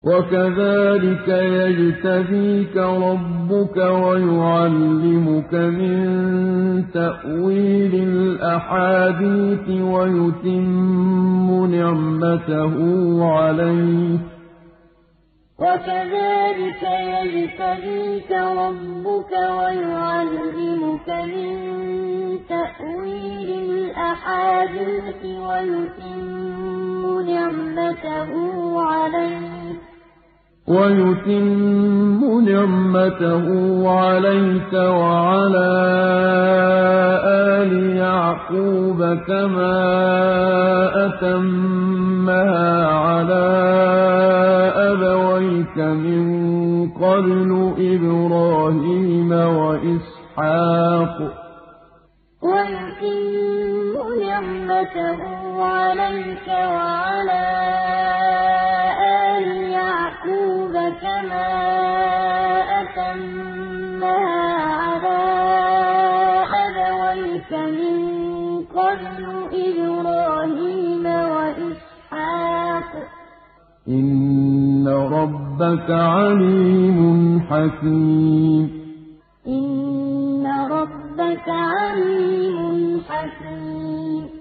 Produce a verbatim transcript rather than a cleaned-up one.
وَكَذَٰلِكَ يَجْتَبِيكَ رَبُّكَ وَيُعَلِّمُكَ مِن تَأْوِيلِ الْأَحَادِيثِ وَيُتِمُّ نِعْمَتَهُ عَلَيْكَ وَكَذَٰلِكَ يَجْتَبِيكَ رَبُّكَ وَيُعَلِّمُكَ مِن تَأْوِيلِ الْأَحَادِيثِ وَيُتِمُّ نِعْمَتَهُ عَلَيْكَ وَيُتِمُّ نِعْمَتَهُ عَلَيْكَ وَعَلَىٰ آلِ يَعْقُوبَ كَمَا أَتَمَّهَا عَلَىٰ أَبَوَيْكَ مِن قَبْلُ إِبْرَاهِيمَ وَإِسْحَاقَ ۚ وَيُتِمُّ نِعْمَتَهُ عَلَيْكَ وَعَلَىٰ آلِ يَعْقُوبَ كَمَا أَتَمَّهَا عَلَىٰ أَبَوَيْكَ مِن قَبْلُ إِبْرَاهِيمَ وَإِسْحَاقَ ۚ إِنَّ رَبَّكَ عَلِيمٌ حَكِيمٌ إِنَّ رَبَّكَ عَلِيمٌ حَكِيمٌ